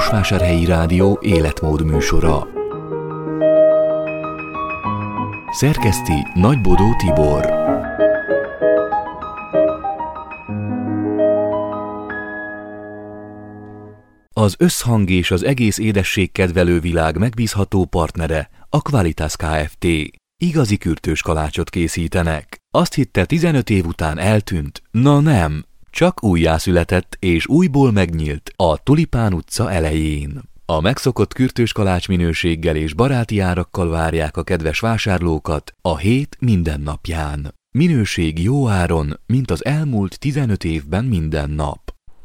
Marosvásárhelyi Rádió életmód műsora. Szerkeszti Nagybodó Tibor. Az Összhang és az egész édességkedvelő világ megbízható partnere a Qualitas Kft. Igazi kürtős kalácsot készítenek. Azt hitte, 15 év után eltűnt. Na nem, csak újjászületett és újból megnyílt a Tulipán utca elején. A megszokott kürtős kalács minőséggel és baráti árakkal várják a kedves vásárlókat a hét minden napján. Minőség jó áron, mint az elmúlt 15 évben minden nap.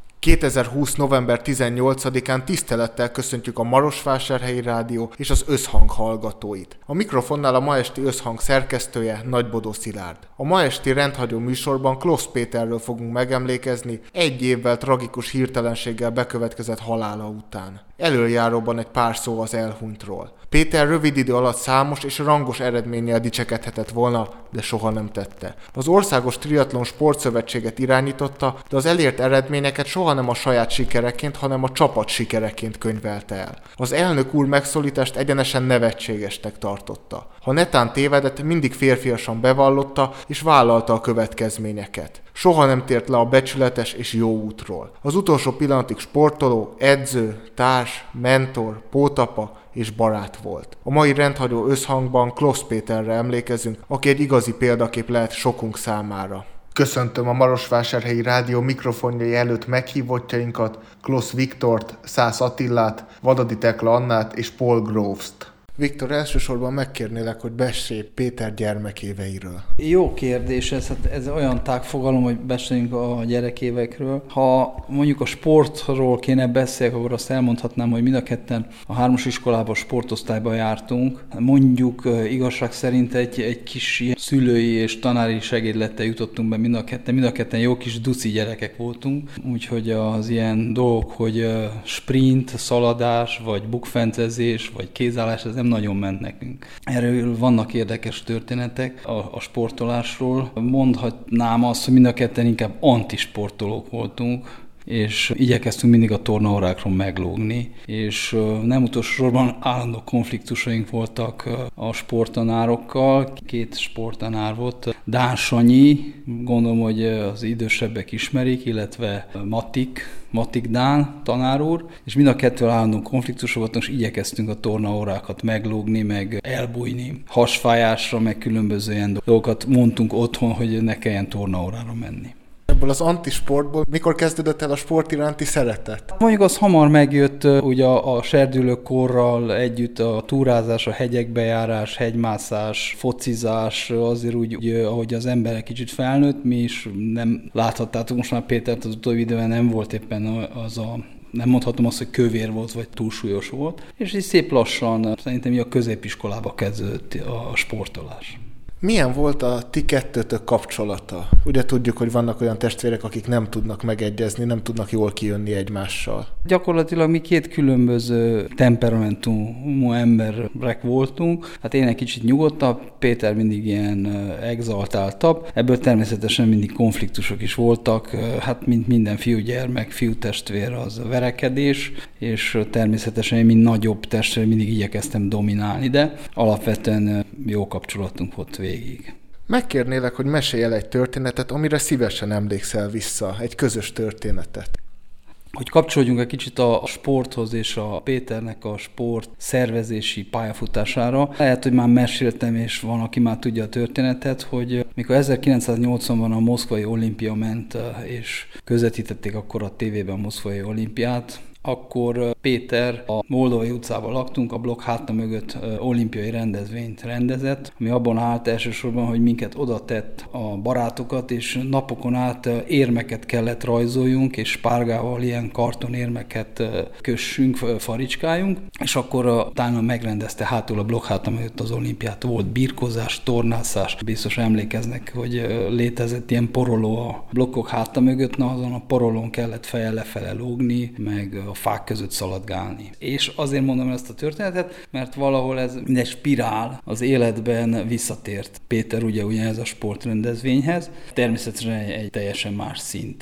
2020. november 18-án tisztelettel köszöntjük a Marosvásárhelyi Rádió és az Összhang hallgatóit. A mikrofonnál a ma esti Összhang szerkesztője Nagybodó Szilárd. A ma esti rendhagyó műsorban Klossz Péterről fogunk megemlékezni egy évvel tragikus hirtelenséggel bekövetkezett halála után. Előjáróban egy pár szó az elhunytról. Péter rövid idő alatt számos és rangos eredménnyel dicsekedhetett volna, de soha nem tette. Az Országos Triatlon Sportszövetséget irányította, de az elért eredményeket soha nem a saját sikereként, hanem a csapat sikereként könyvelte el. Az elnök úr megszólítást egyenesen nevetségesnek tartotta. Ha netán tévedett, mindig férfiasan bevallotta és vállalta a következményeket. Soha nem tért le a becsületes és jó útról. Az utolsó pillanatig sportoló, edző, társ, mentor, pótapa és barát volt. A mai rendhagyó összhangban Klossz Péterre emlékezünk, aki egy igazi példakép lehet sokunk számára. Köszöntöm a Marosvásárhelyi Rádió mikrofonjai előtt meghívottjainkat, Klossz Viktort, Szász Attilát, Vadadi Tekla Annát és Paul Groves-t. Viktor, elsősorban megkérnélek, hogy beszélj Péter gyermekéveiről. Jó kérdés, ez olyan tágfogalom, hogy beszéljünk a gyerekévekről. Ha mondjuk a sportról kéne beszélni, akkor azt elmondhatnám, hogy mind a ketten a 3-as iskolában sportosztályban jártunk. Mondjuk igazság szerint egy kis szülői és tanári segédlettel jutottunk be mind a ketten jó kis duci gyerekek voltunk. Úgyhogy az ilyen dolgok, hogy sprint, szaladás, vagy bukfencezés, vagy kézállás, ez nem nagyon ment nekünk. Erről vannak érdekes történetek a sportolásról. Mondhatnám azt, hogy mind a ketten inkább antisportolók voltunk, és igyekeztünk mindig a tornaórákról meglógni, és nem utolsó sorban állandó konfliktusaink voltak a sporttanárokkal. 2 sporttanár volt, Dán Sanyi, gondolom, hogy az idősebbek ismerik, illetve Matik Dán tanár úr, és mind a kettő állandó konfliktusok voltak, és igyekeztünk a tornaórákat meglógni, meg elbújni. Hasfájásra, meg különböző ilyen dolgokat mondtunk otthon, hogy ne kelljen tornaórára menni. Ebből az antisportból mikor kezdődött el a sport iránti szeretet? Mondjuk az hamar megjött, ugye a serdülőkorral együtt a túrázás, a hegyekbe járás, hegymászás, focizás, azért úgy, ahogy az ember kicsit felnőtt, mi is nem láthattátok most már Pétert az utóbbi időben, nem volt éppen nem mondhatom azt, hogy kövér volt, vagy túlsúlyos volt, és így szép lassan szerintem a középiskolába kezdődött a sportolás. Milyen volt a ti kettőtök kapcsolata? Ugye tudjuk, hogy vannak olyan testvérek, akik nem tudnak megegyezni, nem tudnak jól kijönni egymással. Gyakorlatilag mi 2 különböző temperamentumú emberek voltunk. Hát én egy kicsit nyugodtabb, Péter mindig ilyen exaltáltabb. Ebből természetesen mindig konfliktusok is voltak. Hát mint minden fiúgyermek, fiútestvér az verekedés, és természetesen én, mint nagyobb testvér, mindig igyekeztem dominálni, de alapvetően jó kapcsolatunk volt végig. Megkérnélek, hogy mesélj el egy történetet, amire szívesen emlékszel vissza, egy közös történetet. Hogy kapcsolódjunk egy kicsit a sporthoz és a Péternek a sport szervezési pályafutására. Lehet, hogy már meséltem, és van, aki már tudja a történetet, hogy mikor 1980-ban a moszkvai olimpia ment, és közvetítették akkor a tévében a moszkvai olimpiát, akkor Péter a Moldovai utcában laktunk, a blokk háta mögött olimpiai rendezvényt rendezett, ami abban állt elsősorban, hogy minket oda tett a barátokat, és napokon át érmeket kellett rajzoljunk, és spárgával ilyen kartonérmeket kössünk, faricskáljunk, és akkor utána megrendezte hátul a blokk háta mögött az olimpiát. Volt birkózás, tornászás, biztos emlékeznek, hogy létezett ilyen poroló a blokkok háta mögött, na azon a porolón kellett fejjel lefele lógni, meg a fák között szaladgálni. És azért mondom ezt a történetet, mert valahol ez egy spirál az életben visszatért Péter ugye ez a sportrendezvényhez, természetesen egy teljesen más szinten.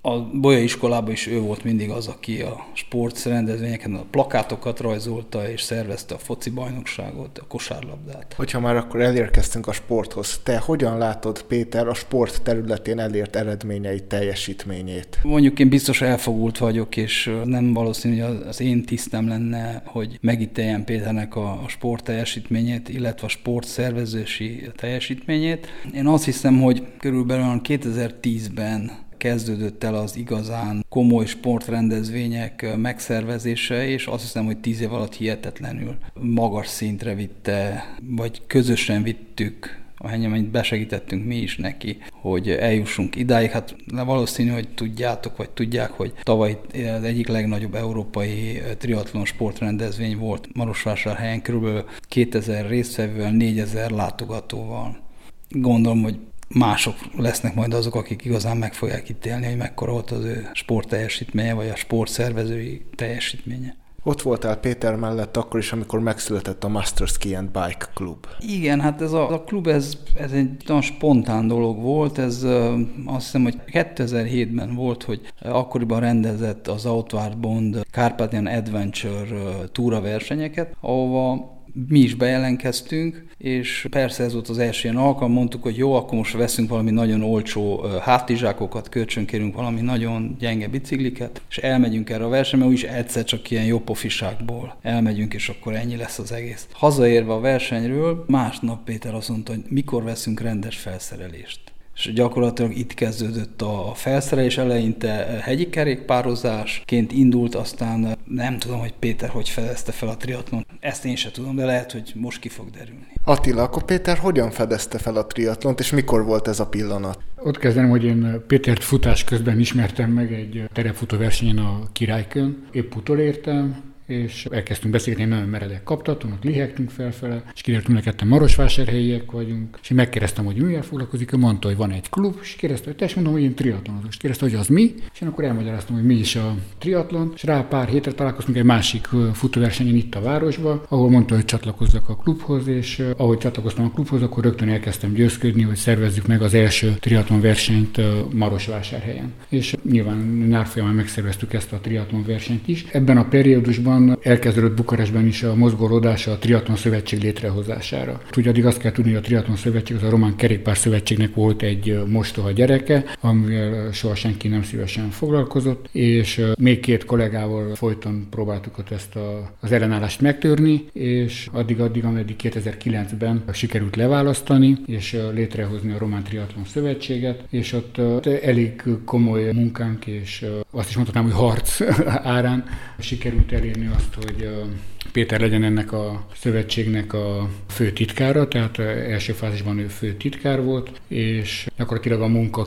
A Bolyai iskolában is ő volt mindig az, aki a sportrendezvényeken a plakátokat rajzolta és szervezte a foci bajnokságot, a kosárlabdát. Hogyha már akkor elérkeztünk a sporthoz, te hogyan látod, Péter, a sport területén elért eredményeit, teljesítményét? Mondjuk én biztos elfogult vagyok, és nem valószínű, hogy az én tisztem lenne, hogy megítéljem Péternek a sport teljesítményét, illetve a sportszervezési teljesítményét. Én azt hiszem, hogy körülbelül 2010-ben kezdődött el az igazán komoly sportrendezvények megszervezése, és azt hiszem, hogy 10 év alatt hihetetlenül magas szintre vitte, vagy közösen vittük a Henyeményt, besegítettünk mi is neki, hogy eljussunk idáig. Hát valószínű, hogy tudjátok, vagy tudják, hogy tavaly az egyik legnagyobb európai triatlon sportrendezvény volt Marosvásárhelyen, kb. 2000 résztvevővel, 4000 látogatóval. Gondolom, hogy mások lesznek majd azok, akik igazán meg fogják ítélni, hogy mekkora volt az ő sportteljesítménye, vagy a sportszervezői teljesítménye. Ott voltál Péter mellett akkor is, amikor megszületett a Master Ski and Bike Club. Igen, hát ez a klub, ez egy nagyon spontán dolog volt, ez azt hiszem, hogy 2007-ben volt, hogy akkoriban rendezett az Outward Bond Carpathian Adventure túraversenyeket, ahova mi is bejelentkeztünk, és persze ez volt az első ilyen alkalom, mondtuk, hogy jó, akkor most veszünk valami nagyon olcsó hátizsákokat, kölcsönkérünk valami nagyon gyenge bicikliket, és elmegyünk erre a versenyre, úgyis egyszer csak ilyen jó pofiságból elmegyünk, és akkor ennyi lesz az egész. Hazaérve a versenyről, másnap Péter azt mondta, hogy mikor veszünk rendes felszerelést. És gyakorlatilag itt kezdődött a felszerelés, eleinte hegyi kerékpározásként indult, aztán nem tudom, hogy Péter hogy fedezte fel a triatlon. Ezt én sem tudom, de lehet, hogy most ki fog derülni. Attila, akkor Péter hogyan fedezte fel a triatlont, és mikor volt ez a pillanat? Ott kezdem, hogy én Pétert futás közben ismertem meg egy terepfutó versenyen a Királykön. Épp utolértem, és elkezdtünk beszélni, én nagyon meredek kaptatom, ott lihegtünk felfele, és kiderültünk, hogy ketten marosvásárhelyiek vagyunk, és én megkérdeztem, hogy mivel foglalkozik, ő mondta, hogy van egy klub, és kérdezte, hogy tessék, mondom, hogy én triatlonozom, és kérdezte, hogy az mi, és én akkor elmagyaráztam, hogy mi is a triatlon, és rá pár hétre találkoztunk egy másik futóversenyen itt a városba, ahol mondta, hogy csatlakozzak a klubhoz, és ahogy csatlakoztam a klubhoz, akkor rögtön elkezdtem győzködni, hogy szervezzük meg az első triatlon versenyt Marosvásárhelyen. És nyilván nyár folyamán megszerveztük ezt a triatlon versenyt is. Ebben a periódusban elkezdődött Bukarestben is a mozgolódás a Triatlon Szövetség létrehozására. Ugye addig azt kell tudni, hogy a Triatlon Szövetség az a Román Kerékpár Szövetségnek volt egy mostoha gyereke, amivel soha senki nem szívesen foglalkozott, és még 2 kollégával folyton próbáltuk ott ezt az ellenállást megtörni, és addig, ameddig 2009-ben sikerült leválasztani, és létrehozni a Román Triatlon Szövetséget, és ott elég komoly munkánk, és azt is mondhatnám, hogy harc árán sikerült elérni azt, hogy Péter legyen ennek a szövetségnek a főtitkára, tehát első fázisban ő főtitkár volt, és gyakorlatilag a munka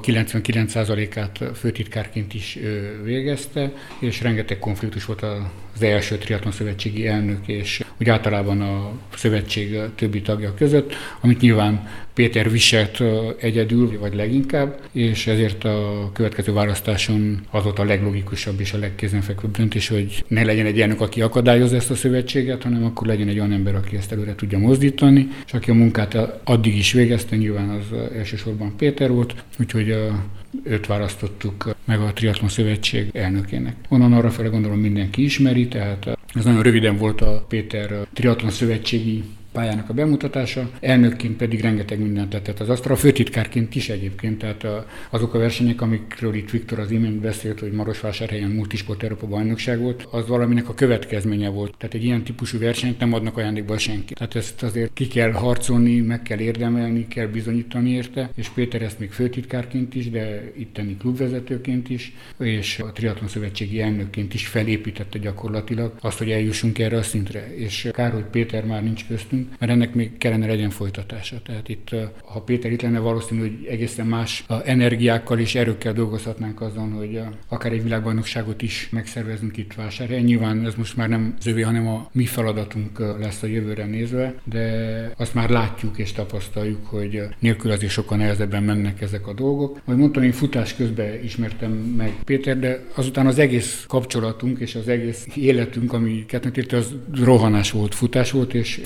99%-át főtitkárként is végezte, és rengeteg konfliktus volt az első triatlon szövetségi elnök, és úgy általában a szövetség többi tagja között, amit nyilván Péter viselt egyedül, vagy leginkább, és ezért a következő választáson az volt a leglogikusabb és a legkézenfekvőbb döntés, hogy ne legyen egy elnök, aki akadályozza ezt a szövetséget, hanem akkor legyen egy olyan ember, aki ezt előre tudja mozdítani, és aki a munkát addig is végezte, nyilván az elsősorban Péter volt, úgyhogy őt választottuk meg a Triatlon Szövetség elnökének. Onnan arrafele gondolom mindenki ismeri, tehát ez nagyon röviden volt a Péter Triatlon Szövetségi pályának a bemutatása, elnökként pedig rengeteg mindent tett az asztalra, főtitkárként is egyébként, tehát azok a versenyek, amikről itt Viktor az imént beszélt, hogy Marosvásárhelyen Multisport Európa bajnokság volt, az valaminek a következménye volt. Tehát egy ilyen típusú versenyt nem adnak ajándékba senki. Tehát ezt azért ki kell harcolni, meg kell érdemelni, kell bizonyítani érte, és Péter ezt még főtitkárként is, de itteni klubvezetőként is, és a Triatlon Szövetségi elnökként is felépítette gyakorlatilag azt, hogy eljussunk erre a szintre. És kár, hogy Péter már nincs köztünk, mert ennek még kellene legyen folytatása. Tehát itt, ha Péter itt lenne, valószínű, hogy egészen más energiákkal és erőkkel dolgozhatnánk azon, hogy akár egy világbajnokságot is megszervezünk itt Vásárhelyen. Nyilván ez most már nem az övé, hanem a mi feladatunk lesz a jövőre nézve, de azt már látjuk és tapasztaljuk, hogy nélkül azért sokkal nehezebben mennek ezek a dolgok. Ahogy mondtam, én futás közben ismertem meg Péter, de azután az egész kapcsolatunk és az egész életünk, ami kettőnk érte, az rohanás volt, futás volt, és főleg a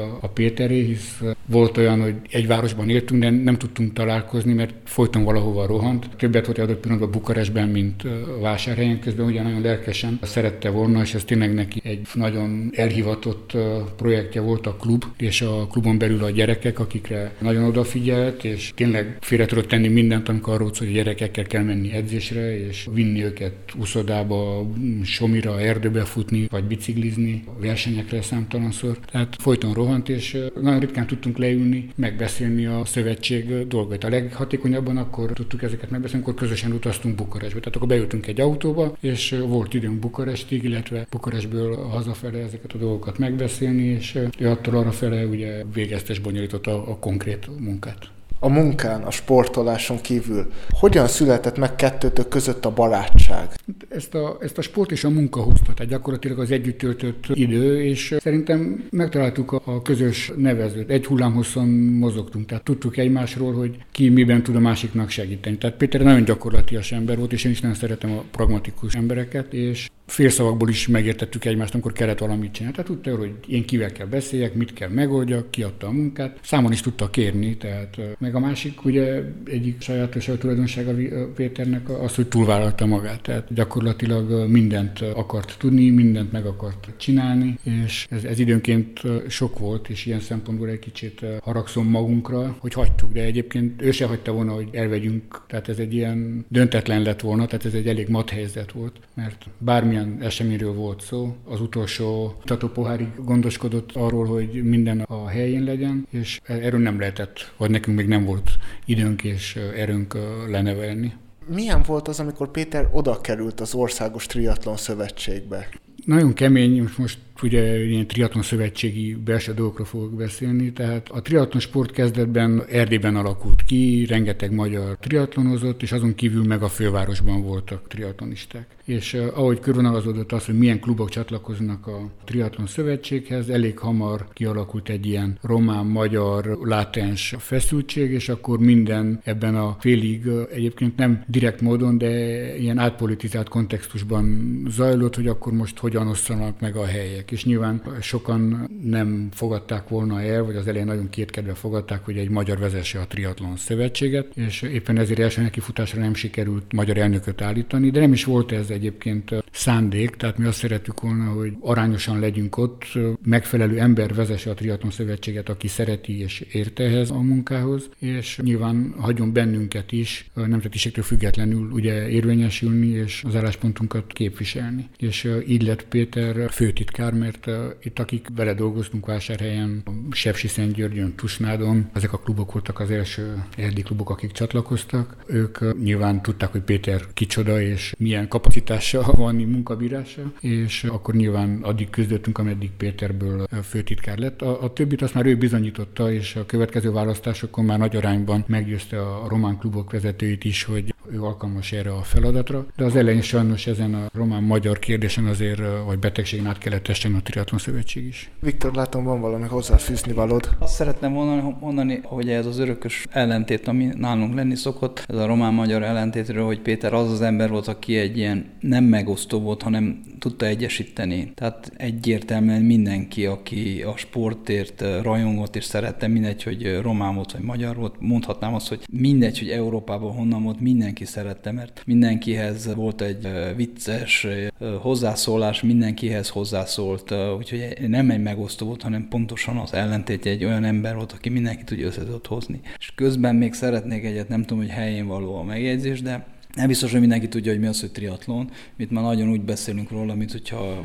a Péteré, hisz volt olyan, hogy egy városban éltünk, de nem tudtunk találkozni, mert folyton valahova rohant. Többet volt adott pillanatban Bukarestben, mint Vásárhelyen, közben ugye nagyon lelkesen szerette volna, és ez tényleg neki egy nagyon elhivatott projektje volt a klub, és a klubon belül a gyerekek, akikre nagyon odafigyelt, és tényleg félre tudott tenni mindent, amikor arról szól, hogy a gyerekekkel kell menni edzésre, és vinni őket úszodába, somira, erdőbe futni, vagy biciklizni, versenyekre számtalanszor. Tehát folyton rohant, és nagyon ritkán tudtunk leülni, megbeszélni a szövetség dolgait. A leghatékonyabban akkor tudtuk ezeket megbeszélni, amikor közösen utaztunk Bukarestbe. Tehát akkor beültünk egy autóba, és volt időnk Bukarestig, illetve Bukarestből hazafele ezeket a dolgokat megbeszélni, és ő attól arrafele ugye végezte és bonyolította a konkrét munkát. A munkán, a sportoláson kívül hogyan született meg kettőtök között a barátság? Ezt a sport és a munka hozta, tehát gyakorlatilag az együtt töltött idő, és szerintem megtaláltuk a közös nevezőt. Egy hullámhosszon mozogtunk, tehát tudtuk egymásról, hogy ki miben tud a másiknak segíteni. Tehát Péter nagyon gyakorlatias ember volt, és én is nagyon szeretem a pragmatikus embereket, és félszavakból is megértettük egymást, amikor kellett valamit csinálni. Tehát tudta, hogy én kivel kell beszéljek, mit kell megoldjak, kiadta a munkát. Számon is tudta kérni, tehát meg a másik, ugye egyik sajátosság tulajdonsága Péternek az, hogy túlvállalta magát. Tehát gyakorlatilag mindent akart tudni, mindent meg akart csinálni, és ez időnként sok volt, és ilyen szempontból egy kicsit haragszom magunkra, hogy hagytuk, de egyébként ő se hagyta volna, hogy elvegyünk, tehát ez egy ilyen döntetlen lett volna, tehát ez egy elég mat helyzet volt, mert bármilyen eseményről volt szó, az utolsó tatópohárig gondoskodott arról, hogy minden a helyén legyen, és erről nem lehetett, vagy nekünk még nem volt időnk és erőnk lenevelni. Milyen volt az, amikor Péter oda került az Országos Triatlon Szövetségbe? Nagyon kemény, most ugye ilyen triatlon szövetségi belső dolgokról fogok beszélni, tehát a triatlon sport kezdetben Erdélyben alakult ki, rengeteg magyar triatlonozott, és azon kívül meg a fővárosban voltak triatlonisták. És ahogy körvonalazódott az, hogy milyen klubok csatlakoznak a triatlon szövetséghez, elég hamar kialakult egy ilyen román-magyar látens feszültség, és akkor minden ebben a félig egyébként nem direkt módon, de ilyen átpolitizált kontextusban zajlott, hogy akkor most hogyan osszanak meg a helyek. És nyilván sokan nem fogadták volna el, vagy az elején nagyon kétkedve fogadták, hogy egy magyar vezesse a triatlon szövetséget, és éppen ezért első nekifutásra nem sikerült magyar elnököt állítani, de nem is volt ez egyébként szándék, tehát mi azt szerettük volna, hogy arányosan legyünk ott, megfelelő ember vezesse a triatlon szövetséget, aki szereti és ért ehhez a munkához, és nyilván hagyjon bennünket is nemzetiségtől függetlenül ugye érvényesülni, és az álláspontunkat képviselni. És így lett Péter főtitkár, mert itt akik vele dolgoztunk Vásárhelyen, Sepsiszentgyörgyön, Tusnádon, ezek a klubok voltak az első erdélyi klubok, akik csatlakoztak. Ők nyilván tudták, hogy Péter kicsoda, és milyen kapacitása van, munkabírása, és akkor nyilván addig küzdöttünk, ameddig Péterből főtitkár lett. A többit azt már ő bizonyította, és a következő választásokon már nagy arányban meggyőzte a román klubok vezetőit is, hogy ő alkalmas erre a feladatra, de az elején sajnos ezen a román-magyar kérdésen azért, vagy betegségen át kellett essen a Triatlon Szövetség is. Viktor, látom, van valami hozzáfűzni valód. Azt szeretném mondani, hogy ez az örökös ellentét, ami nálunk lenni szokott, ez a román-magyar ellentétről, hogy Péter az ember volt, aki egy ilyen nem megosztó volt, hanem tudta egyesíteni. Tehát egyértelműen mindenki, aki a sportért rajongott és szerette, mindegy, hogy román volt vagy magyar volt, mondhatnám azt, hogy mindegy, hogy Európában honnan volt, mindenki szerette, mert mindenkihez volt egy vicces hozzászólás, mindenkihez hozzászólt, úgyhogy nem egy megosztó volt, hanem pontosan az ellentétje, egy olyan ember volt, aki mindenkit úgy össze tudott hozni. És közben még szeretnék egyet, nem tudom, hogy helyén való a megjegyzés, de nem biztos, hogy mindenki tudja, hogy mi az, hogy triatlon. Mit már nagyon úgy beszélünk róla, mint hogyha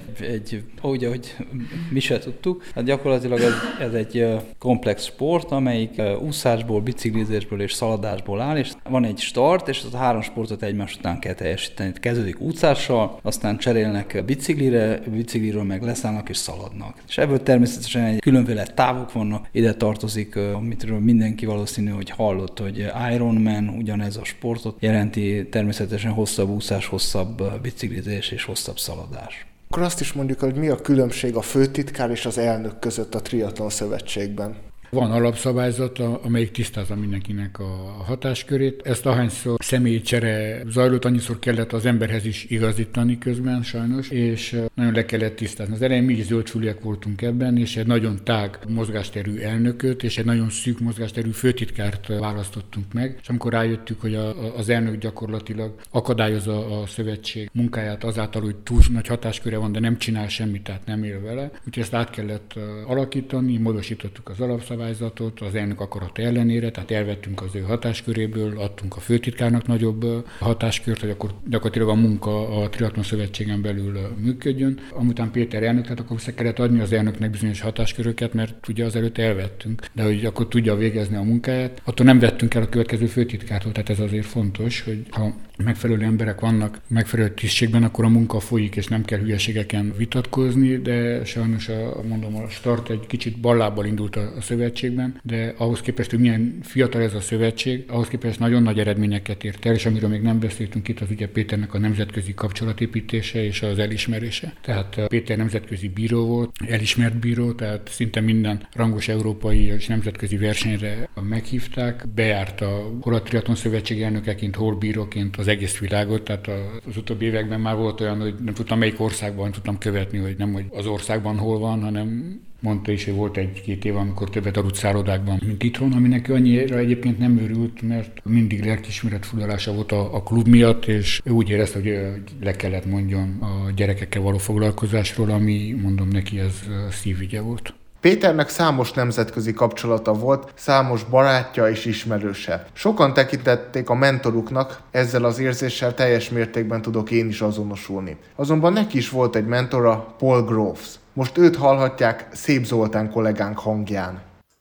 ahogy mi se tudtuk. Hát gyakorlatilag ez egy komplex sport, amelyik úszásból, biciklizésből és szaladásból áll, és van egy start, és az a 3 sportot egymás után kell teljesíteni. Kezdődik úszással, aztán cserélnek bicikliről meg leszállnak és szaladnak. És ebből természetesen egy különféle távok vannak. Ide tartozik, amitről mindenki valószínű, hogy hallott, hogy Ironman, ugyanez a sportot jelenti, természetesen hosszabb úszás, hosszabb biciklizés és hosszabb szaladás. Akkor azt is mondjuk, hogy mi a különbség a főtitkár és az elnök között a Triatlon Szövetségben? Van alapszabályzat, amelyik tisztázza mindenkinek a hatáskörét. Ezt ahányszor személycsere zajlott, annyiszor kellett az emberhez is igazítani közben sajnos, és nagyon le kellett tisztázni. Az elején mi is zöldfülűek voltunk ebben, és egy nagyon tág mozgásterű elnököt, és egy nagyon szűk mozgásterű főtitkárt választottunk meg, és amikor rájöttük, hogy az elnök gyakorlatilag akadályozza a szövetség munkáját azáltal, hogy túl nagy hatásköre van, de nem csinál semmit, tehát nem él vele. Úgyhogy ezt át kellett alakítani, módosítottuk az alapszabályzatot az elnök akarata ellenére, tehát elvettünk az ő hatásköréből, adtunk a főtitkárnak nagyobb hatáskört, hogy akkor gyakorlatilag a munka a Triatlon Szövetségen belül működjön. Amután Péter elnök, tehát akkor vissza kellett adni az elnöknek bizonyos hatásköröket, mert ugye azelőtt elvettünk, de hogy akkor tudja végezni a munkáját. Attól nem vettünk el a következő főtitkártól, tehát ez azért fontos, hogy ha megfelelő emberek vannak megfelelő tisztségben, akkor a munka folyik, és nem kell hülyeségeken vitatkozni, de sajnos a start egy kicsit ballábbal indult a szövetségben, de ahhoz képest, hogy milyen fiatal ez a szövetség, ahhoz képest nagyon nagy eredményeket ért el, és amiről még nem beszéltünk itt, az ugye Péternek a nemzetközi kapcsolatépítése és az elismerése. Tehát Péter nemzetközi bíró volt, elismert bíró, tehát szinte minden rangos európai és nemzetközi versenyre meghívták, bejárta hol a Triatlon Szövetség elnökeként, hol bíróként az egész világot, tehát az utóbbi években már volt olyan, hogy nem tudtam melyik országban tudtam követni, hogy nem hogy az országban hol van, hanem mondta is, hogy volt egy-két év, amikor többet aludt szállodákban, mint itthon, aminek annyira egyébként nem örült, mert mindig lelkiismeret furdalása volt a klub miatt, és ő úgy érezte, hogy le kellett mondjon a gyerekekkel való foglalkozásról, ami, mondom neki, ez szívügye volt. Péternek számos nemzetközi kapcsolata volt, számos barátja és ismerőse. Sokan tekintették a mentoruknak, ezzel az érzéssel teljes mértékben tudok én is azonosulni. Azonban neki is volt egy mentora, Paul Groves. Most őt hallhatják Szép Zoltán kollégánk hangján.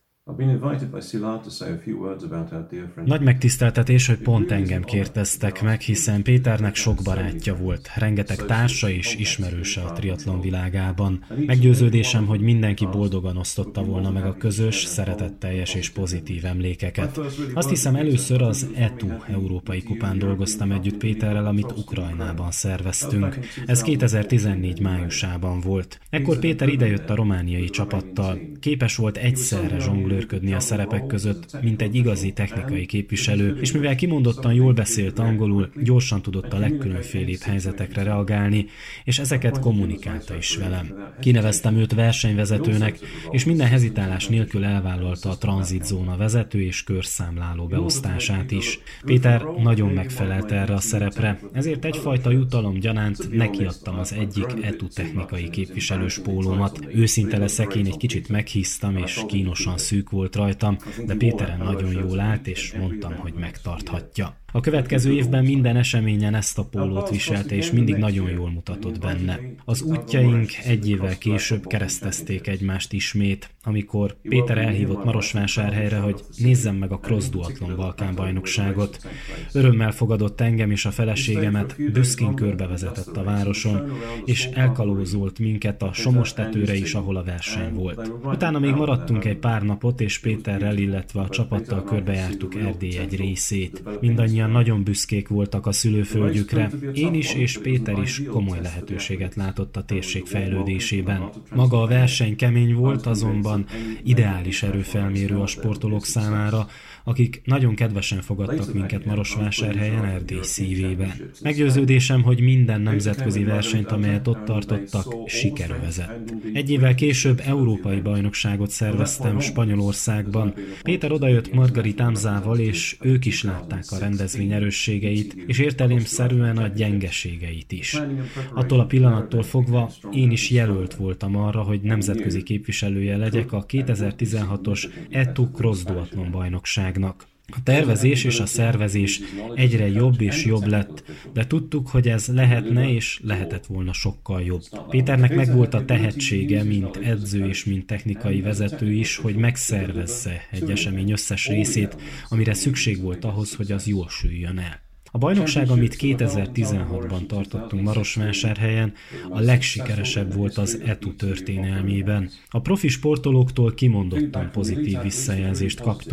Nagy megtiszteltetés, hogy pont engem kérdeztek meg, hiszen Péternek sok barátja volt, rengeteg társa és ismerőse a triatlon világában. Meggyőződésem, hogy mindenki boldogan osztotta volna meg a közös, szeretetteljes és pozitív emlékeket. Azt hiszem, először az ETU Európai Kupán dolgoztam együtt Péterrel, amit Ukrajnában szerveztünk. Ez 2014 májusában volt. Ekkor Péter idejött a romániai csapattal. Képes volt egyszerre zsonglőrködni a szerepek között, mint egy igazi technikai képviselő, és mivel kimondottan jól beszélt angolul, gyorsan tudott a legkülönfélébb helyzetekre reagálni, és ezeket kommunikálta is velem. Kineveztem őt versenyvezetőnek, és minden hezitálás nélkül elvállalta a tranzitzóna vezető és körszámláló beosztását is. Péter nagyon megfelelt erre a szerepre, ezért egyfajta jutalom gyanánt nekiadtam az egyik ETU technikai képviselős pólómat. Őszinte leszek, én egy kicsit meghíztam, és kínosan szűk volt rajtam, de Péteren nagyon jól állt, és mondtam, hogy megtarthatja. A következő évben minden eseményen ezt a pólót viselte, és mindig nagyon jól mutatott benne. Az útjaink egy évvel később keresztezték egymást ismét, amikor Péter elhívott Marosvásárhelyre, hogy nézzem meg a Cross Duathlon Balkán-bajnokságot. Örömmel fogadott engem és a feleségemet, büszkén körbevezetett a városon, és elkalózolt minket a Somos-tetőre is, ahol a verseny volt. Utána még maradtunk egy pár napot, és Péterrel, illetve a csapattal körbejártuk Erdély egy részét. Mindannyian nagyon büszkék voltak a szülőföldjükre. Én is és Péter is komoly lehetőséget látott a térség fejlődésében. Maga a verseny kemény volt, azonban ideális erőfelmérő a sportolók számára, akik nagyon kedvesen fogadtak minket Marosvásárhelyen, Erdély szívében. Meggyőződésem, hogy minden nemzetközi versenyt, amelyet ott tartottak, sikerövezett. Egy évvel később európai bajnokságot szerveztem Spanyolországban. Péter odajött Margarit Amzával, és ők is látták a rendezvény erősségeit, és értelemszerűen a gyengeségeit is. Attól a pillanattól fogva én is jelölt voltam arra, hogy nemzetközi képviselője legyek a 2016-os ETU Cross Duathlon bajnokságnak. A tervezés és a szervezés egyre jobb és jobb lett, de tudtuk, hogy ez lehetne és lehetett volna sokkal jobb. Péternek megvolt a tehetsége, mint edző és mint technikai vezető is, hogy megszervezze egy esemény összes részét, amire szükség volt ahhoz, hogy az jól süljön el. A bajnokság, amit 2016-ban tartottunk Marosvásárhelyen, a legsikeresebb volt az ETU történelmében. A profi sportolóktól kimondottan pozitív visszajelzést kaptunk.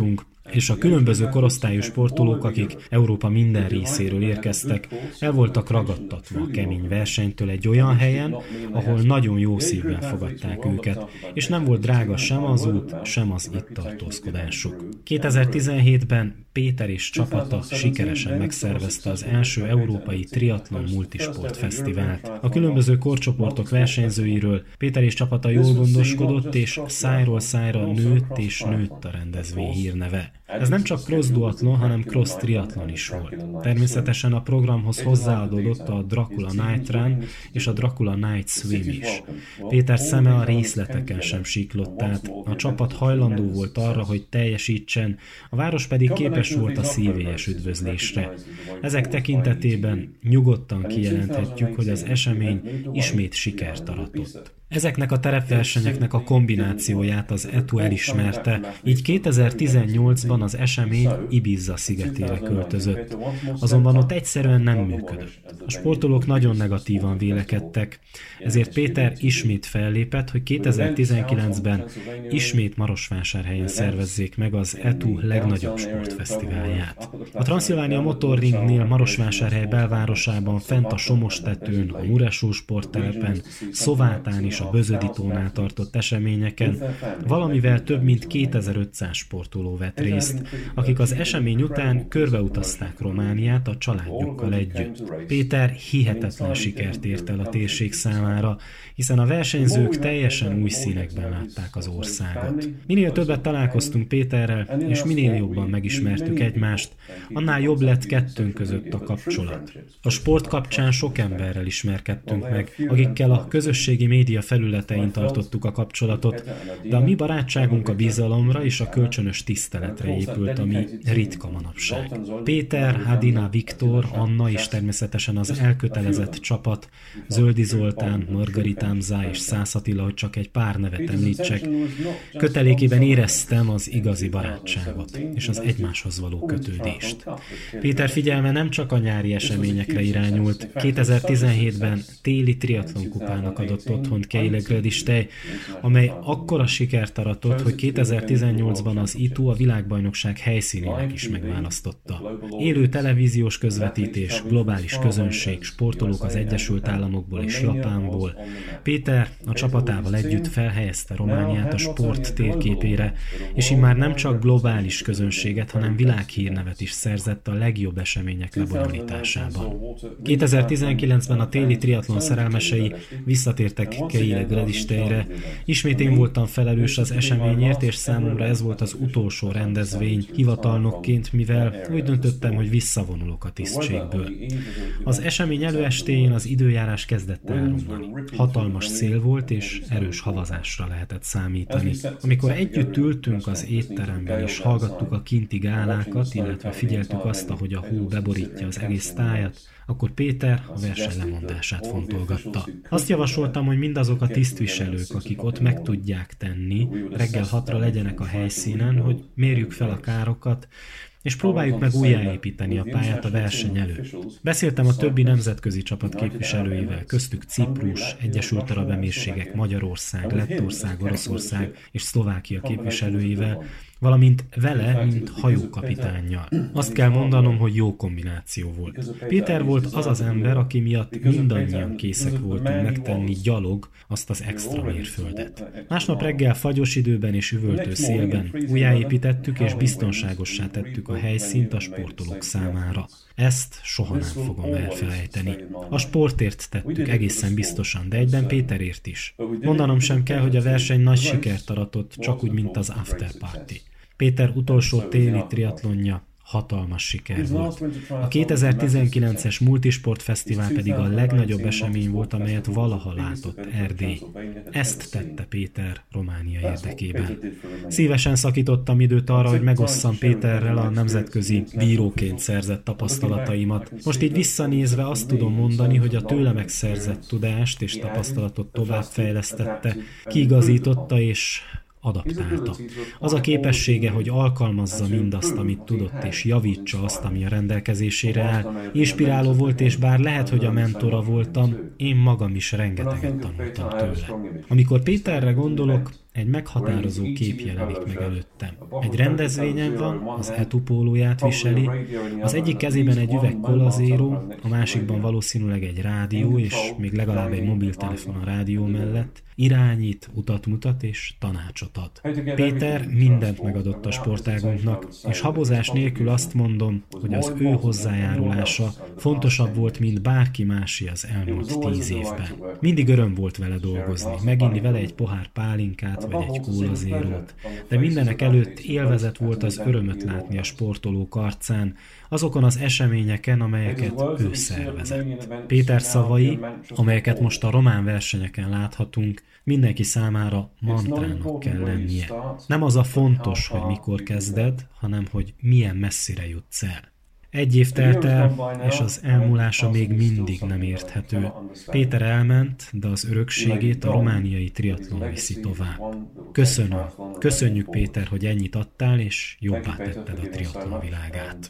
és a különböző korosztályú sportolók, akik Európa minden részéről érkeztek, el voltak ragadtatva a kemény versenytől egy olyan helyen, ahol nagyon jó szívvel fogadták őket, és nem volt drága sem az út, sem az itt tartózkodásuk. 2017-ben Péter és csapata sikeresen megszervezte az első európai triatlon multisport fesztivált. A különböző korcsoportok versenyzőiről Péter és csapata jól gondoskodott, és szájról szájra nőtt a rendezvény hírneve. Ez nem csak cross duatlon, hanem cross triatlon is volt. Természetesen a programhoz hozzáadódott a Dracula Night Run és a Dracula Night Swim is. Péter szeme a részleteken sem siklott át, a csapat hajlandó volt arra, hogy teljesítsen, a város pedig képes volt a szívélyes üdvözlésre. Ezek tekintetében nyugodtan kijelenthetjük, hogy az esemény ismét sikert aratott. Ezeknek a terepversenyeknek a kombinációját az ETU elismerte, így 2018-ban az esemény Ibiza szigetére költözött. Azonban ott egyszerűen nem működött. A sportolók nagyon negatívan vélekedtek, ezért Péter ismét fellépett, hogy 2019-ben ismét Marosvásárhelyen szervezzék meg az ETU legnagyobb sportfesztiválját. A Transzilvánia Motorringnél Marosvásárhely belvárosában, fent a Somostetőn, a Muresó sporttelepen, Szovátán is a Bözöditónál tartott eseményeken valamivel több mint 2500 sportoló vett részt, akik az esemény után körbeutazták Romániát a családjukkal együtt. Péter hihetetlen sikert ért el a térség számára, hiszen a versenyzők teljesen új színekben látták az országot. Minél többet találkoztunk Péterrel, és minél jobban megismertük egymást, annál jobb lett kettőnk között a kapcsolat. A sport kapcsán sok emberrel ismerkedtünk meg, akikkel a közösségi média felületein tartottuk a kapcsolatot, de a mi barátságunk a bizalomra és a kölcsönös tiszteletre épült, ami ritka manapság. Péter, Hadina, Viktor, Anna és természetesen az elkötelezett csapat, Zöldi Zoltán, Margaritám Zá és Szász Attila, hogy csak egy pár nevet említsek, kötelékében éreztem az igazi barátságot és az egymáshoz való kötődést. Péter figyelme nem csak a nyári eseményekre irányult, 2017-ben téli triatlon kupának adott otthont Keile Gradistej, amely akkora sikert aratott, hogy 2018-ban az ITU a világbajnokság helyszínének is megválasztotta. Élő televíziós közvetítés, globális közönség, sportolók az Egyesült Államokból és Japánból. Péter a csapatával együtt felhelyezte Romániát a sport térképére, és immár nem csak globális közönséget, hanem világhírnevet is szerzett a legjobb események lebonyolításában. 2019-ben a téli triatlon szerelmesei visszatértek Keile Gradistejre. Ismét én voltam felelős az eseményért, és számomra ez volt az utolsó rendezvény hivatalnokként, mivel úgy döntöttem, hogy visszavonulok a tisztségből. Az esemény előestéjén az időjárás kezdett elromlani. Hatalmas szél volt, és erős havazásra lehetett számítani. Amikor együtt ültünk az étteremben, és hallgattuk a kinti gálákat, illetve figyeltük azt, ahogy a hó beborítja az egész tájat, akkor Péter a verseny lemondását fontolgatta. Azt javasoltam, hogy mindazok a tisztviselők, akik ott meg tudják tenni, reggel 6-ra legyenek a helyszínen, hogy mérjük fel a károkat, és próbáljuk meg újjáépíteni a pályát a verseny előtt. Beszéltem a többi nemzetközi csapat képviselőivel, köztük Ciprus, Egyesült Arab Emírségek, Magyarország, Lettország, Oroszország és Szlovákia képviselőivel, valamint vele, mint hajókapitánnyal. Azt kell mondanom, hogy jó kombináció volt. Péter volt az az ember, aki miatt mindannyian készek voltunk megtenni gyalog azt az extra mérföldet. Másnap reggel fagyos időben és üvöltő szélben újjáépítettük és biztonságossá tettük a helyszínt a sportolók számára. Ezt soha nem fogom elfelejteni. A sportért tettük egészen biztosan, de egyben Péterért is. Mondanom sem kell, hogy a verseny nagy sikert aratott, csak úgy, mint az afterparty. Péter utolsó téli triatlonja hatalmas siker volt. A 2019-es Multisport Fesztivál pedig a legnagyobb esemény volt, amelyet valaha látott Erdély. Ezt tette Péter Románia érdekében. Szívesen szakítottam időt arra, hogy megosszam Péterrel a nemzetközi bíróként szerzett tapasztalataimat. Most így visszanézve azt tudom mondani, hogy a tőle megszerzett tudást és tapasztalatot továbbfejlesztette, kiigazította és adaptálta. Az a képessége, hogy alkalmazza mindazt, amit tudott, és javítsa azt, ami a rendelkezésére áll, inspiráló volt, és bár lehet, hogy a mentora voltam, én magam is rengeteget tanultam tőle. Amikor Péterre gondolok, Egy meghatározó kép jelenik meg előttem. Egy rendezvényen van, az Etu pólóját viseli, az egyik kezében egy üveg Cola Zero, a másikban valószínűleg egy rádió, és még legalább egy mobiltelefon a rádió mellett, irányít, utat mutat és tanácsot ad. Péter mindent megadott a sportágunknak, és habozás nélkül azt mondom, hogy az ő hozzájárulása fontosabb volt, mint bárki másé az elmúlt 10 évben. Mindig öröm volt vele dolgozni, meginni vele egy pohár pálinkát vagy egy Cola Zero-t, de mindenek előtt élvezet volt az örömöt látni a sportolók arcán, azokon az eseményeken, amelyeket ő szervezett. Péter szavai, amelyeket most a román versenyeken láthatunk, mindenki számára mantrának kell lennie. Nem az a fontos, hogy mikor kezded, hanem hogy milyen messzire jutsz el. Egy év telt el, és az elmúlása még mindig nem érthető. Péter elment, de az örökségét a romániai triatlon viszi tovább. Köszönjük Péter, hogy ennyit adtál, és jobbá tetted a triatlon világát.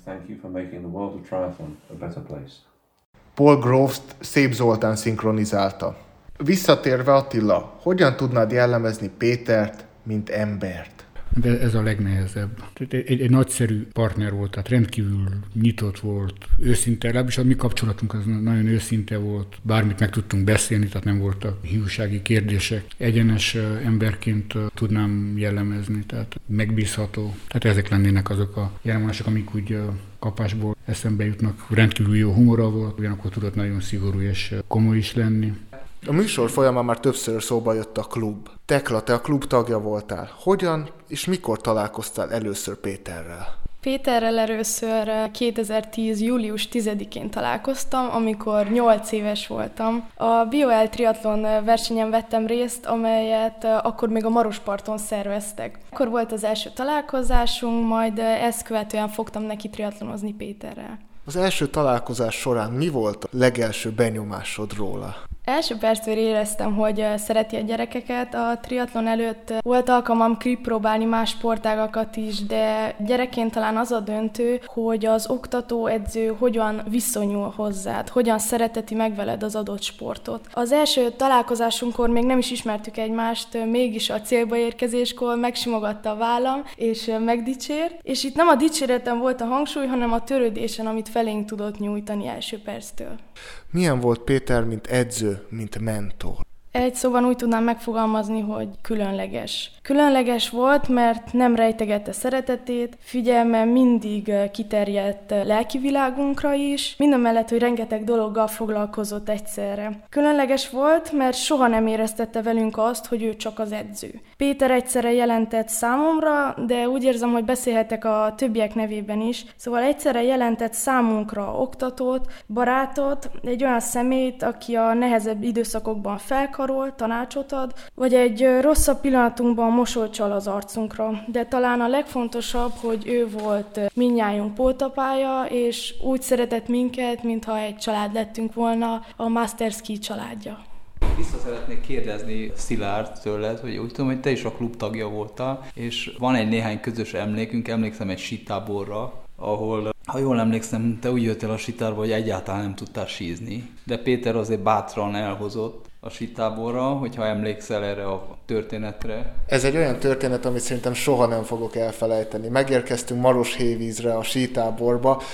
Paul Groves-t Szép Zoltán szinkronizálta. Visszatérve Attila, hogyan tudnád jellemezni Pétert, mint embert? De ez a legnehezebb. Egy nagyszerű partner volt, tehát rendkívül nyitott volt, őszinte, legalábbis a mi kapcsolatunk az nagyon őszinte volt, bármit meg tudtunk beszélni, tehát nem voltak hiúsági kérdések. Egyenes emberként tudnám jellemezni, tehát megbízható. Tehát ezek lennének azok a jellemzések, amik úgy kapásból eszembe jutnak. Rendkívül jó humora volt, ugyanakkor tudott nagyon szigorú és komoly is lenni. A műsor folyamán már többször szóba jött a klub. Tekla, te a klub tagja voltál. Hogyan és mikor találkoztál először Péterrel? Péterrel először 2010. július 10-én találkoztam, amikor 8 éves voltam. A BioL triatlon versenyen vettem részt, amelyet akkor még a Marosparton szerveztek. Akkor volt az első találkozásunk, majd ezt követően fogtam neki triatlonozni Péterrel. Az első találkozás során mi volt a legelső benyomásod róla? Első perctől éreztem, hogy szereti a gyerekeket. A triatlon előtt volt alkalmam kipróbálni más sportágakat is, de gyerekként talán az a döntő, hogy az oktató, edző hogyan viszonyul hozzád, hogyan szereteti meg veled az adott sportot. Az első találkozásunkkor még nem is ismertük egymást, mégis a célba érkezéskor megsimogatta a vállam, és megdicsért. És itt nem a dicséretem volt a hangsúly, hanem a törődésen, amit felénk tudott nyújtani első perctől. Milyen volt Péter, mint edző, mint mentor? Egy szóban úgy tudnám megfogalmazni, hogy különleges. Különleges volt, mert nem rejtegette szeretetét, figyelme mindig kiterjedt lelki világunkra is, mindamellett, hogy rengeteg dologgal foglalkozott egyszerre. Különleges volt, mert soha nem éreztette velünk azt, hogy ő csak az edző. Péter egyszerre jelentett számomra, de úgy érzem, hogy beszélhetek a többiek nevében is, szóval egyszerre jelentett számunkra oktatót, barátot, egy olyan személyt, aki a nehezebb időszakokban felkarol, tanácsot ad, vagy egy rosszabb pillanatunkban mosolyt csal az arcunkra. De talán a legfontosabb, hogy ő volt mindnyájunk póltapája, és úgy szeretett minket, mintha egy család lettünk volna, a Master Ski családja. Vissza szeretnék kérdezni Szilárd tőled, hogy úgy tudom, hogy te is a klub tagja voltál, és van egy néhány közös emlékünk, emlékszem egy sítáborra, ahol, ha jól emlékszem, te úgy jöttél a sítárba, hogy egyáltalán nem tudtál sízni, de Péter azért bátran elhozott a sítáborra, hogyha emlékszel erre a történetre. Ez egy olyan történet, amit szerintem soha nem fogok elfelejteni. Megérkeztünk Maroshévízre, a sítáborba.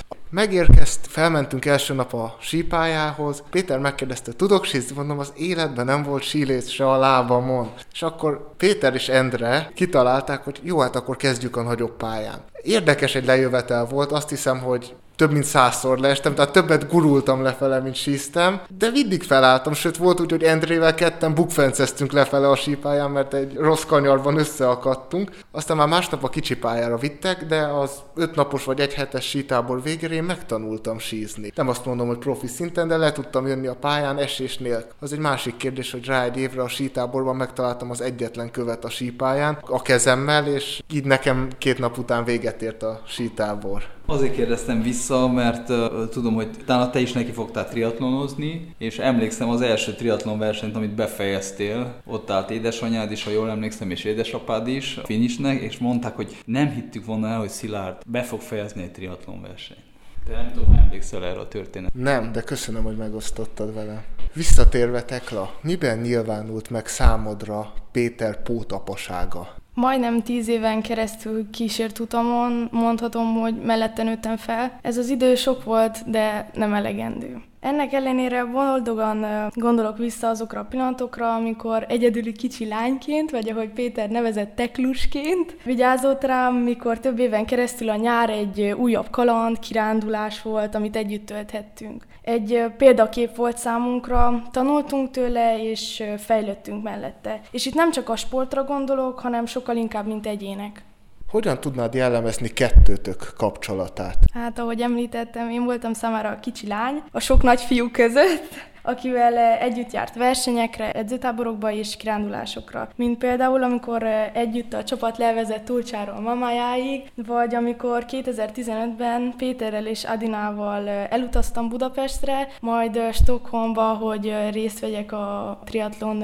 Felmentünk első nap a sípályához. Péter megkérdezte, tudok sízni? Mondom, az életben nem volt síléc se a lábamon. És akkor Péter és Endre kitalálták, hogy jó, hát akkor kezdjük a nagyobb pályán. Érdekes egy lejövetel volt, azt hiszem, hogy több mint 100-szor leestem, tehát többet gurultam lefele, mint síztem, de mindig felálltam, sőt volt úgy, hogy Endrével ketten bukfenceztünk lefele a sípályán, mert egy rossz kanyarban összeakadtunk. Aztán már másnap a kicsi pályára vittek, de az 5 napos vagy 1 hetes sítábor végére én megtanultam sízni. Nem azt mondom, hogy profi szinten, de le tudtam jönni a pályán esés nélkül. Az egy másik kérdés, hogy rá egy évre a sítáborban megtaláltam az egyetlen követ a sípályán a kezemmel, és így nekem 2 nap után véget ért a sítábor. Azért kérdeztem vissza, mert tudom, hogy utána te is neki fogtál triatlonozni, és emlékszem az első triatlon versenyt, amit befejeztél, ott állt édesanyád is, ha jól emlékszem, és édesapád is a finishnek, és mondták, hogy nem hittük volna el, hogy Szilárd be fog fejezni egy triatlon versenyt. Te nem tudom, emlékszel erre a történetre. Nem, de köszönöm, hogy megosztottad velem. Visszatérve, Tekla, miben nyilvánult meg számodra Péter pótapasága? Majdnem 10 éven keresztül kísért utamon, mondhatom, hogy mellette nőttem fel. Ez az idő sok volt, de nem elegendő. Ennek ellenére boldogan gondolok vissza azokra a pillanatokra, amikor egyedüli kicsi lányként, vagy ahogy Péter nevezett teklusként vigyázott rám, mikor több éven keresztül a nyár egy újabb kaland, kirándulás volt, amit együtt tölthettünk. Egy példakép volt számunkra, tanultunk tőle, és fejlődtünk mellette. És itt nem csak a sportra gondolok, hanem sokkal inkább, mint egyének. Hogyan tudnád jellemezni kettőtök kapcsolatát? Hát, ahogy említettem, én voltam számára a kicsi lány, a sok nagy fiú között, akivel együtt járt versenyekre, edzőtáborokba és kirándulásokra. Mint például, amikor együtt a csapat levezett Tulcsáról Mamájáig, vagy amikor 2015-ben Péterrel és Adinával elutaztam Budapestre, majd Stockholmba, hogy részt vegyek a triatlon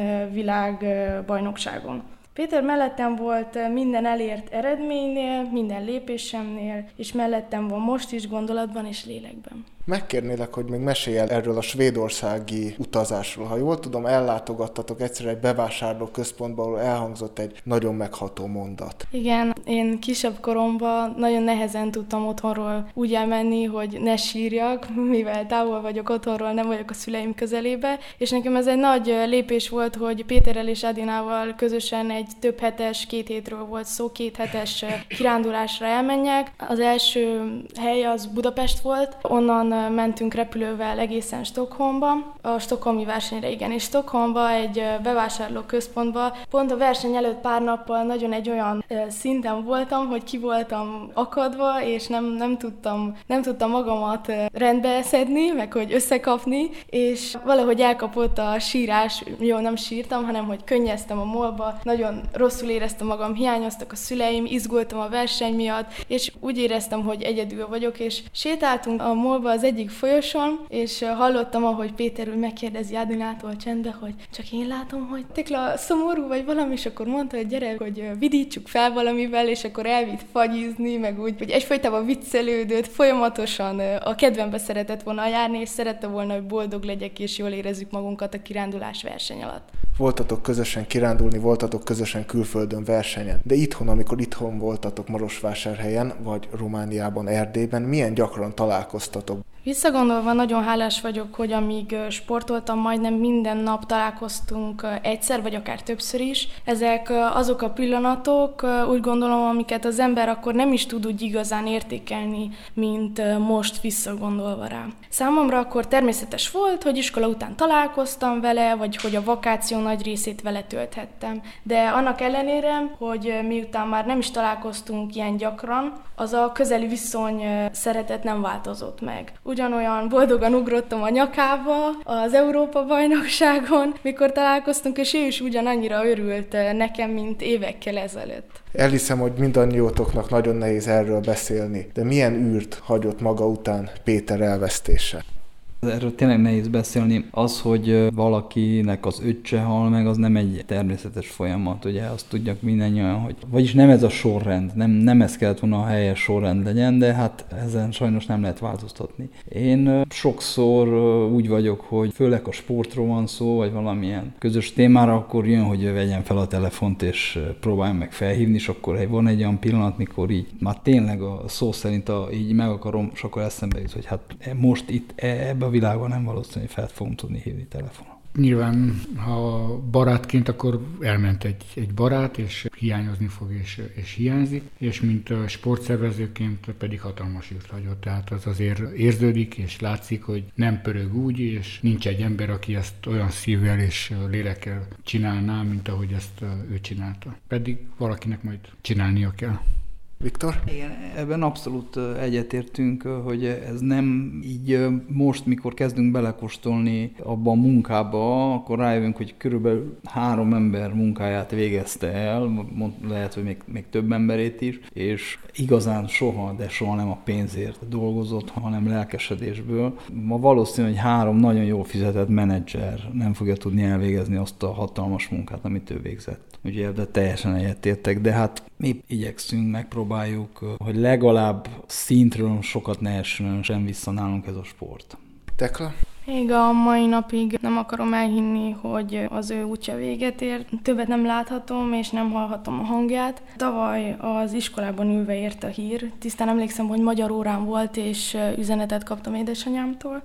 világbajnokságon. Péter mellettem volt minden elért eredménynél, minden lépésemnél, és mellettem van most is gondolatban és lélekben. Megkérnélek, hogy még mesélj el erről a svédországi utazásról. Ha jól tudom, ellátogattatok egyszer egy bevásárló központba, ahol elhangzott egy nagyon megható mondat. Igen, én kisebb koromban nagyon nehezen tudtam otthonról úgy elmenni, hogy ne sírjak, mivel távol vagyok otthonról, nem vagyok a szüleim közelébe, és nekem ez egy nagy lépés volt, hogy Péterrel és Adinával közösen egy több hetes, 2 hétről volt szó, 2 hetes kirándulásra elmenjek. Az első hely az Budapest volt, onnan mentünk repülővel egészen Stockholmba, a stockholmi versenyre, igen, és Stockholmba egy bevásárló központba. Pont a verseny előtt pár nappal nagyon egy olyan szinten voltam, hogy ki voltam akadva, és nem tudtam magamat rendbe szedni, meg hogy összekapni, és valahogy elkapott a sírás. Jó, nem sírtam, hanem hogy könnyeztem a mólba, nagyon rosszul éreztem magam, hiányoztak a szüleim, izgultam a verseny miatt, és úgy éreztem, hogy egyedül vagyok, és sétáltunk a mólba az egyik folyosón, és hallottam, ahogy Péter úgy megkérdezi Adinától csendbe, hogy csak én látom, hogy Tekla szomorú vagy valami, és akkor mondta, hogy gyere, hogy vidítsuk fel valamivel, és akkor elvitt fagyizni, meg úgy, hogy egyfolytában viccelődött, folyamatosan a kedvembe szeretett volna járni, és szerette volna, hogy boldog legyek, és jól érezzük magunkat a kirándulás verseny alatt. Voltatok közösen kirándulni, voltatok közösen külföldön versenyen, de itthon, amikor itthon voltatok Marosvásárhelyen, vagy Romániában, Erdélyben, milyen gyakran találkoztatok? Visszagondolva nagyon hálás vagyok, hogy amíg sportoltam, majdnem minden nap találkoztunk egyszer, vagy akár többször is. Ezek azok a pillanatok, úgy gondolom, amiket az ember akkor nem is tud úgy igazán értékelni, mint most visszagondolva rá. Számomra akkor természetes volt, hogy iskola után találkoztam vele, vagy hogy a vakáció nagy részét vele tölthettem. De annak ellenére, hogy miután már nem is találkoztunk ilyen gyakran, az a közeli viszony, szeretet nem változott meg. Ugyanolyan boldogan ugrottam a nyakába az Európa-bajnokságon, mikor találkoztunk, és ő is ugyanannyira örült nekem, mint évekkel ezelőtt. Elhiszem, hogy mindannyiótoknak nagyon nehéz erről beszélni, de milyen űrt hagyott maga után Péter elvesztése? Erről tényleg nehéz beszélni. Az, hogy valakinek az öccse hal meg, az nem egy természetes folyamat. Ugye azt tudják mindannyian, hogy... Vagyis nem ez a sorrend, nem ez kellett volna a helyes sorrend legyen, de hát ezen sajnos nem lehet változtatni. Én sokszor úgy vagyok, hogy főleg a sportról van szó, vagy valamilyen közös témára, akkor jön, hogy vegyem fel a telefont, és próbáljam meg felhívni, és akkor van egy olyan pillanat, mikor így már tényleg a szó szerint így meg akarom, és akkor eszembe jut, hogy hát most itt ebbe a világban nem valószínű, hogy fel fogom tudni hívni telefonon. Nyilván, ha barátként, akkor elment egy barát, és hiányozni fog, és hiányzik, és mint sportszervezőként pedig hatalmas űrt hagyott. Tehát az azért érződik, és látszik, hogy nem pörög úgy, és nincs egy ember, aki ezt olyan szívvel és lélekkel csinálná, mint ahogy ezt ő csinálta. Pedig valakinek majd csinálnia kell. Viktor? Igen, ebben abszolút egyetértünk, hogy ez nem így most, mikor kezdünk belekóstolni abba a munkába, akkor rájövünk, hogy körülbelül 3 ember munkáját végezte el, lehet, hogy még több emberét is, és igazán soha, de soha nem a pénzért dolgozott, hanem lelkesedésből. Ma valószínű, hogy 3 nagyon jól fizetett menedzser nem fogja tudni elvégezni azt a hatalmas munkát, amit ő végzett. Ugye ebben teljesen egyetértek, de hát Mi igyekszünk, megpróbáljuk, hogy legalább szintről sokat ne essen sem vissza nálunk ez a sport. Tekla? Még a mai napig nem akarom elhinni, hogy az ő útja véget ér. Többet nem láthatom, és nem hallhatom a hangját. Tavaly az iskolában ülve ért a hír. Tisztán emlékszem, hogy magyar órán volt, és üzenetet kaptam édesanyámtól.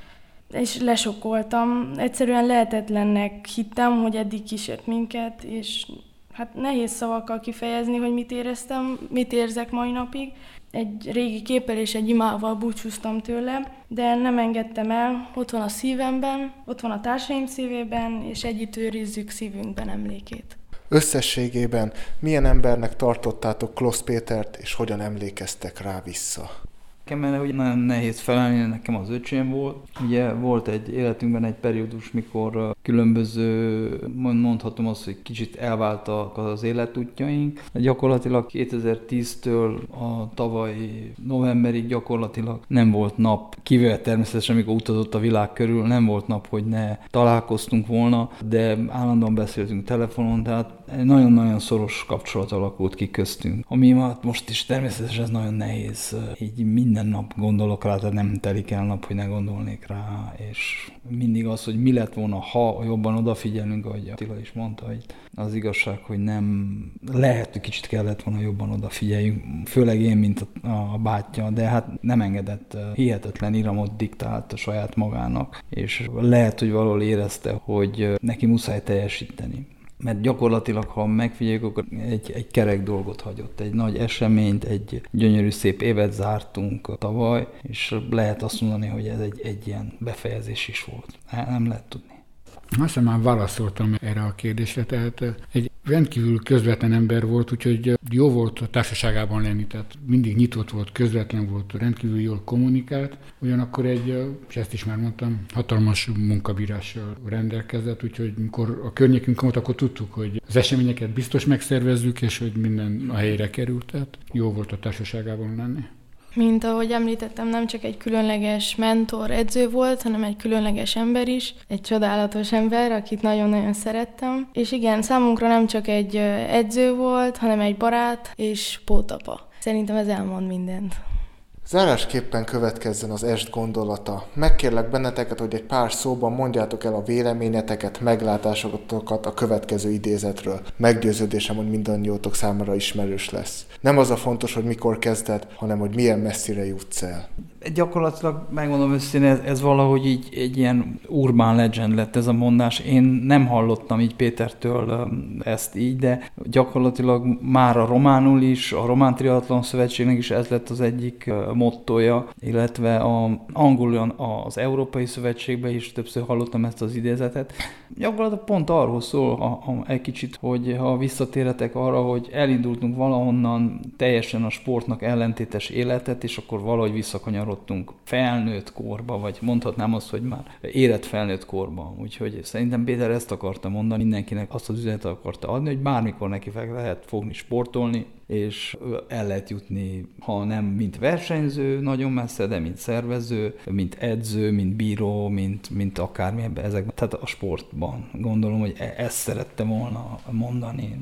És lesokkoltam. Egyszerűen lehetetlennek hittem, hogy eddig kísért minket, és hát nehéz szavakkal kifejezni, hogy mit éreztem, mit érzek mai napig. Egy régi képpel és egy imával búcsúztam tőle, de nem engedtem el, ott van a szívemben, ott van a társaim szívében, és együtt őrizzük szívünkben emlékét. Összességében milyen embernek tartottátok Kloss Pétert, és hogyan emlékeztek rá vissza? Nekem erre ugye nagyon nehéz felelni, nekem az öcsém volt. Ugye volt egy életünkben egy periódus, mikor különböző, mondhatom azt, hogy kicsit elváltak az életútjaink. Gyakorlatilag 2010-től a tavalyi novemberig gyakorlatilag nem volt nap, kivéve természetesen, amikor utazott a világ körül, nem volt nap, hogy ne találkoztunk volna, de állandóan beszéltünk telefonon, tehát nagyon-nagyon szoros kapcsolat alakult ki köztünk. Ami most is természetesen ez nagyon nehéz, így minden nap gondolok rá, tehát nem telik el nap, hogy ne gondolnék rá, és mindig az, hogy mi lett volna, ha jobban odafigyelünk, ahogy Attila is mondta, hogy az igazság, hogy nem lehet, hogy kicsit kellett volna jobban odafigyeljünk, főleg én, mint a bátyja, de hát nem engedett, hihetetlen iramot diktált a saját magának, és lehet, hogy valahol érezte, hogy neki muszáj teljesíteni. Mert gyakorlatilag, ha megfigyeljük, akkor egy kerek dolgot hagyott, egy nagy eseményt, egy gyönyörű szép évet zártunk tavaly, és lehet azt mondani, hogy ez egy ilyen befejezés is volt. Nem lehet tudni. Azt hiszem, már válaszoltam erre a kérdésre, tehát egy rendkívül közvetlen ember volt, úgyhogy jó volt a társaságában lenni, tehát mindig nyitott volt, közvetlen volt, rendkívül jól kommunikált, ugyanakkor és ezt is már mondtam, hatalmas munkabírással rendelkezett, úgyhogy amikor a környékünkön volt, akkor tudtuk, hogy az eseményeket biztos megszervezzük, és hogy minden a helyre került, tehát jó volt a társaságában lenni. Mint ahogy említettem, nem csak egy különleges mentor, edző volt, hanem egy különleges ember is, egy csodálatos ember, akit nagyon-nagyon szerettem. És igen, számunkra nem csak egy edző volt, hanem egy barát és pótapa. Szerintem ez elmond mindent. Zárásképpen következzen az est gondolata. Megkérlek benneteket, hogy egy pár szóban mondjátok el a véleményeteket, meglátásokat a következő idézetről. Meggyőződésem, hogy mindannyiótok számára ismerős lesz. Nem az a fontos, hogy mikor kezded, hanem hogy milyen messzire jutsz el. Gyakorlatilag, megmondom őszintén, ez valahogy így egy ilyen urban legend lett ez a mondás. Én nem hallottam így Pétertől ezt így, de gyakorlatilag már a románul is, a Román Triatlon Szövetségnek is ez lett az egyik mottója, illetve angolul az Európai Szövetségben is többször hallottam ezt az idézetet. Gyakorlatilag pont arról szól egy kicsit, hogy ha visszatérhetek arra, hogy elindultunk valahonnan teljesen a sportnak ellentétes életet, és akkor valahogy visszakanyarodtunk felnőtt korba, vagy mondhatnám azt, hogy már érett felnőtt korba. Úgyhogy szerintem Péter ezt akarta mondani, mindenkinek azt az üzenetet akarta adni, hogy bármikor neki fel lehet fogni sportolni, és el lehet jutni, ha nem mint versenyző nagyon messze, de mint szervező, mint edző, mint bíró, mint akármi ebben, ezekben, tehát a sportban. Gondolom, hogy ezt szerettem volna mondani,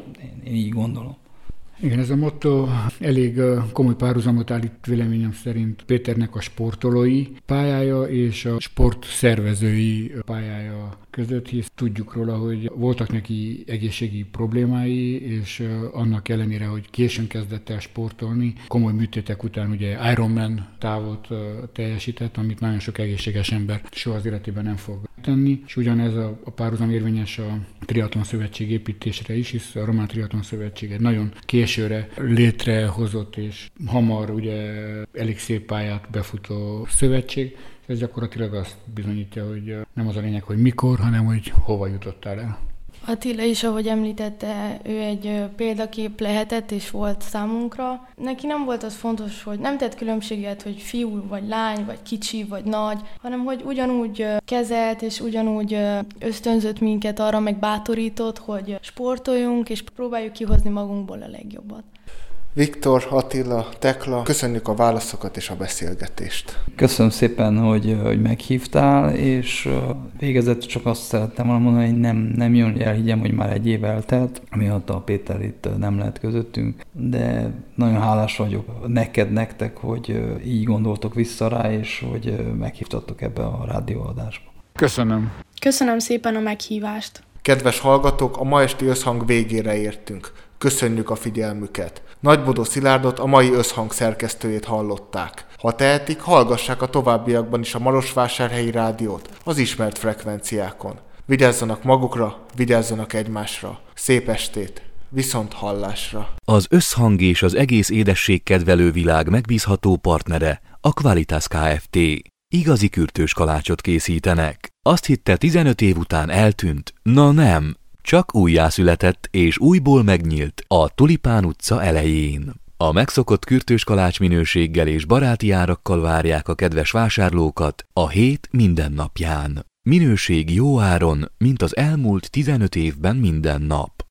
én így gondolom. Igen, ez a motto elég komoly párhuzamot állít véleményem szerint Péternek a sportolói pályája és a sportszervezői pályája között, hisz tudjuk róla, hogy voltak neki egészségi problémái, és annak ellenére, hogy későn kezdett el sportolni, komoly műtétek után ugye Ironman távot teljesített, amit nagyon sok egészséges ember soha az életében nem fog tenni, és ugyanez a párhuzam érvényes a Triatlon Szövetség építésre is, hisz a Román Triatlon Szövetség egy nagyon későre létrehozott és hamar ugye elég szép pályát befutó szövetség. Ez gyakorlatilag azt bizonyítja, hogy nem az a lényeg, hogy mikor, hanem hogy hova jutottál el. Attila is, ahogy említette, ő egy példakép lehetett és volt számunkra. Neki nem volt az fontos, hogy nem tett különbséget, hogy fiú vagy lány, vagy kicsi, vagy nagy, hanem hogy ugyanúgy kezelt és ugyanúgy ösztönzött minket arra, meg bátorított, hogy sportoljunk és próbáljuk kihozni magunkból a legjobbat. Viktor, Attila, Tekla, köszönjük a válaszokat és a beszélgetést. Köszönöm szépen, hogy meghívtál, és végezetül csak azt szerettem volna mondani, hogy nem jön elhiggyem, hogy már egy év eltelt, miatt a Péter itt nem lehet közöttünk, de nagyon hálás vagyok nektek, hogy így gondoltok vissza rá, és hogy meghívtatok ebbe a rádióadásba. Köszönöm. Köszönöm szépen a meghívást. Kedves hallgatók, a ma esti összhang végére értünk. Köszönjük a figyelmüket. Nagybodó Szilárdot, a mai összhang szerkesztőjét hallották. Ha tehetik, hallgassák a továbbiakban is a Marosvásárhelyi Rádiót az ismert frekvenciákon. Vigyázzanak magukra, vigyázzanak egymásra. Szép estét! Viszont hallásra! Az összhang és az egész édességkedvelő világ megbízható partnere a Qualitas Kft. Igazi kürtős kalácsot készítenek. Azt hitte 15 év után eltűnt? Na nem! Csak újjászületett és újból megnyílt a Tulipán utca elején. A megszokott kürtős kalács minőséggel és baráti árakkal várják a kedves vásárlókat a hét minden napján. Minőség jó áron, mint az elmúlt 15 évben minden nap.